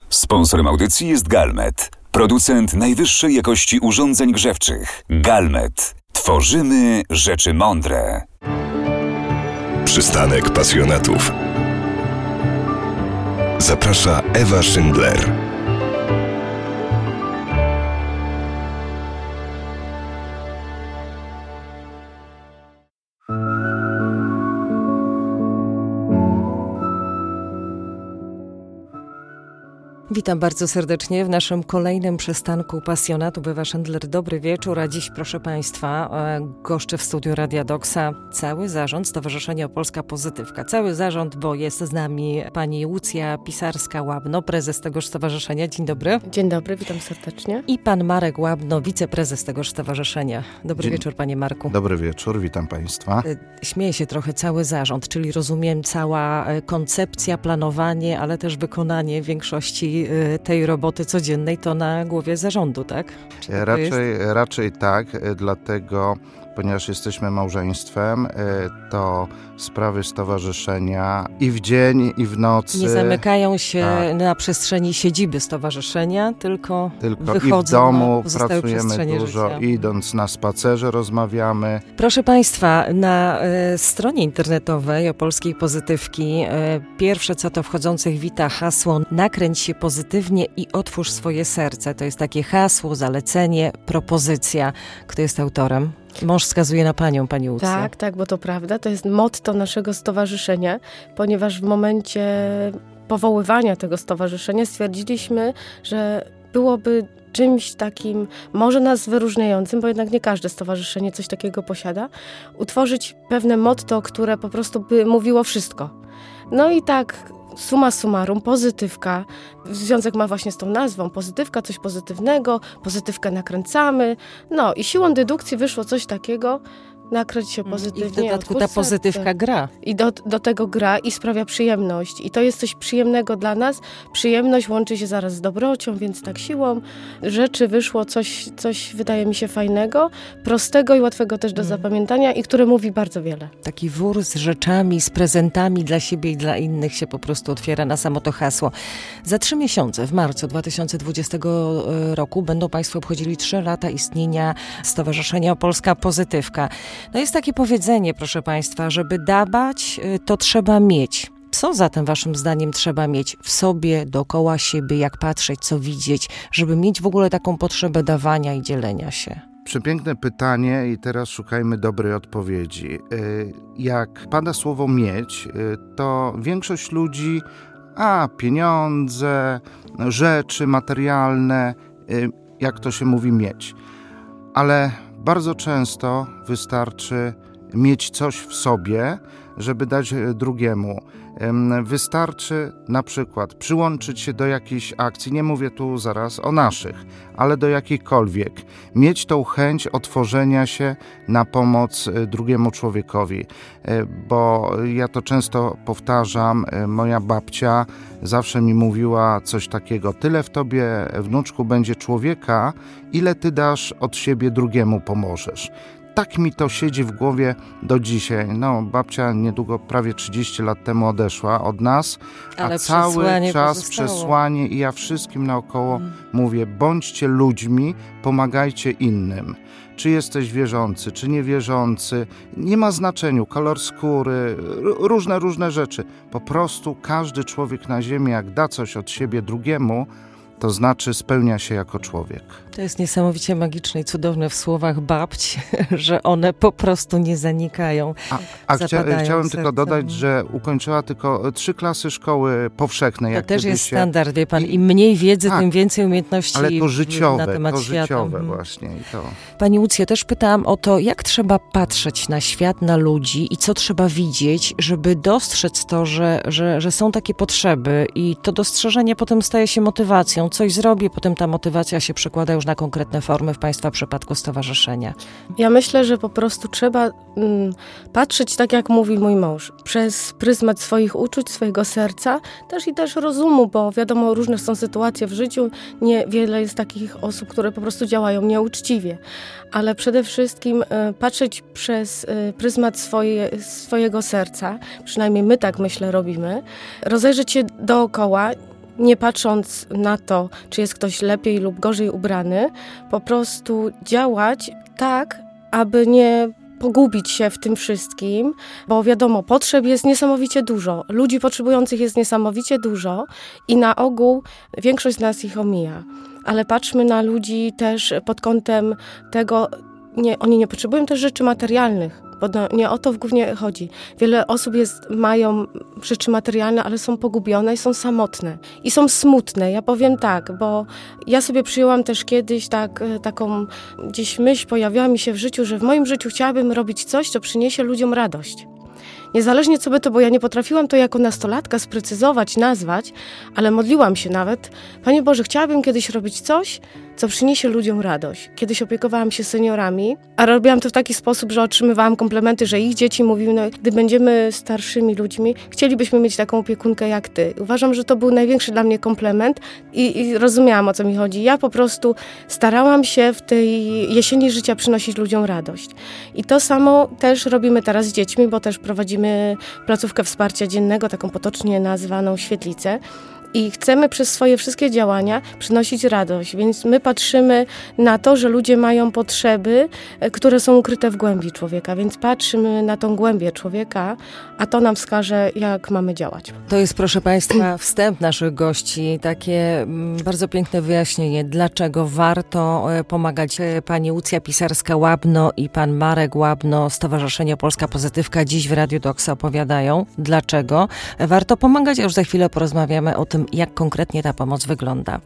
Sponsorem audycji jest Galmet, producent najwyższej jakości urządzeń grzewczych. Galmet. Tworzymy rzeczy mądre. Przystanek pasjonatów. Zaprasza Ewa Schindler. Witam bardzo serdecznie w naszym kolejnym przystanku pasjonatów. Ewa Schindler, dobry wieczór. A dziś, proszę Państwa, goszczę w studiu Radia Doksa cały zarząd Stowarzyszenia Opolska Pozytywka. Cały zarząd, bo jest z nami pani Łucja Pisarska-Łabno, prezes tegoż stowarzyszenia. Dzień dobry. Dzień dobry, witam serdecznie. I pan Marek Łabno, wiceprezes tegoż stowarzyszenia. Dobry wieczór, panie Marku. Dobry wieczór, witam Państwa. Śmieje się trochę cały zarząd, czyli rozumiem cała koncepcja, planowanie, ale też wykonanie większości tej roboty codziennej to na głowie zarządu, tak? Raczej tak, dlatego, ponieważ jesteśmy małżeństwem, to sprawy stowarzyszenia i w dzień, i w nocy. Nie zamykają się na przestrzeni siedziby stowarzyszenia, tylko wychodzą i w domu na pracujemy dużo, życia. Idąc na spacerze rozmawiamy. Proszę Państwa, na stronie internetowej Opolskiej Pozytywki pierwsze co to wchodzących wita hasło nakręć się pozytywnie i otwórz swoje serce. To jest takie hasło, zalecenie, propozycja. Kto jest autorem? Mąż wskazuje na panią, pani Łucjo. Tak, bo to prawda. To jest motto naszego stowarzyszenia, ponieważ w momencie powoływania tego stowarzyszenia stwierdziliśmy, że byłoby czymś takim, może nas wyróżniającym, bo jednak nie każde stowarzyszenie coś takiego posiada, utworzyć pewne motto, które po prostu by mówiło wszystko. No i tak summa summarum, pozytywka, związek ma właśnie z tą nazwą, pozytywka, coś pozytywnego, pozytywkę nakręcamy, no i siłą dedukcji wyszło coś takiego, nakręć się pozytywnie. I w dodatku ta pozytywka gra. I do tego gra i sprawia przyjemność. I to jest coś przyjemnego dla nas. Przyjemność łączy się zaraz z dobrocią, więc tak siłą rzeczy wyszło coś wydaje mi się fajnego, prostego i łatwego też do zapamiętania i które mówi bardzo wiele. Taki wór z rzeczami, z prezentami dla siebie i dla innych się po prostu otwiera na samo to hasło. Za 3 miesiące, w marcu 2020 roku, będą Państwo obchodzili 3 lata istnienia Stowarzyszenia Opolska Pozytywka. No jest takie powiedzenie, proszę Państwa, żeby dawać, to trzeba mieć. Co zatem waszym zdaniem trzeba mieć w sobie, dookoła siebie, jak patrzeć, co widzieć, żeby mieć w ogóle taką potrzebę dawania i dzielenia się? Przepiękne pytanie i teraz szukajmy dobrej odpowiedzi. Jak pada słowo mieć, to większość ludzi, pieniądze, rzeczy materialne, jak to się mówi, mieć. Ale bardzo często wystarczy mieć coś w sobie, żeby dać drugiemu. Wystarczy na przykład przyłączyć się do jakiejś akcji, nie mówię tu zaraz o naszych, ale do jakiejkolwiek. Mieć tą chęć otworzenia się na pomoc drugiemu człowiekowi. Bo ja to często powtarzam, moja babcia zawsze mi mówiła coś takiego: tyle w tobie, wnuczku, będzie człowieka, ile ty dasz od siebie drugiemu pomożesz. Tak mi to siedzi w głowie do dzisiaj. No, babcia niedługo, prawie 30 lat temu odeszła od nas, ale a cały czas pozostało. przesłanie i ja wszystkim naokoło mówię: bądźcie ludźmi, pomagajcie innym. Czy jesteś wierzący, czy niewierzący, nie ma znaczenia, kolor skóry, różne rzeczy. Po prostu każdy człowiek na ziemi, jak da coś od siebie drugiemu, to znaczy spełnia się jako człowiek. To jest niesamowicie magiczne i cudowne w słowach babci, że one po prostu nie zanikają. Chciałem tylko dodać, że ukończyła tylko 3 klasy szkoły powszechnej. To też jest standard, wie pan. Im mniej wiedzy, tym więcej umiejętności ale to życiowe, na temat świata. Życiowe właśnie. I to. Pani Łucjo, też pytałam o to, jak trzeba patrzeć na świat, na ludzi i co trzeba widzieć, żeby dostrzec to, że są takie potrzeby i to dostrzeżenie potem staje się motywacją. Coś zrobię, potem ta motywacja się przekłada już na konkretne formy w Państwa przypadku stowarzyszenia. Ja myślę, że po prostu trzeba patrzeć, tak jak mówi mój mąż, przez pryzmat swoich uczuć, swojego serca, też rozumu, bo wiadomo, różne są sytuacje w życiu, niewiele jest takich osób, które po prostu działają nieuczciwie, ale przede wszystkim patrzeć przez pryzmat swojego serca, przynajmniej my tak myślę robimy, rozejrzeć się dookoła, nie patrząc na to, czy jest ktoś lepiej lub gorzej ubrany, po prostu działać tak, aby nie pogubić się w tym wszystkim, bo wiadomo, potrzeb jest niesamowicie dużo, ludzi potrzebujących jest niesamowicie dużo i na ogół większość z nas ich omija. Ale patrzmy na ludzi też pod kątem tego, oni nie potrzebują też rzeczy materialnych, bo nie o to głównie chodzi. Wiele osób mają rzeczy materialne, ale są pogubione i są samotne. I są smutne. Ja powiem tak, bo ja sobie przyjęłam też kiedyś taką gdzieś myśl pojawiła mi się w życiu, że w moim życiu chciałabym robić coś, co przyniesie ludziom radość. Niezależnie co by to, bo ja nie potrafiłam to jako nastolatka sprecyzować, nazwać, ale modliłam się nawet. Panie Boże, chciałabym kiedyś robić coś, co przyniesie ludziom radość. Kiedyś opiekowałam się seniorami, a robiłam to w taki sposób, że otrzymywałam komplementy, że ich dzieci mówiły, gdy będziemy starszymi ludźmi, chcielibyśmy mieć taką opiekunkę jak ty. Uważam, że to był największy dla mnie komplement i rozumiałam, o co mi chodzi. Ja po prostu starałam się w tej jesieni życia przynosić ludziom radość. I to samo też robimy teraz z dziećmi, bo też prowadzimy placówkę wsparcia dziennego, taką potocznie nazwaną Świetlicę. I chcemy przez swoje wszystkie działania przynosić radość, więc my patrzymy na to, że ludzie mają potrzeby, które są ukryte w głębi człowieka, więc patrzymy na tą głębię człowieka, a to nam wskaże, jak mamy działać. To jest, proszę Państwa, wstęp naszych gości, takie bardzo piękne wyjaśnienie, dlaczego warto pomagać. Pani Łucja Pisarska-Łabno i pan Marek Łabno, Stowarzyszenie Polska Pozytywka, dziś w Radiu Doxa opowiadają, dlaczego warto pomagać, a już za chwilę porozmawiamy o tym, jak konkretnie ta pomoc wygląda.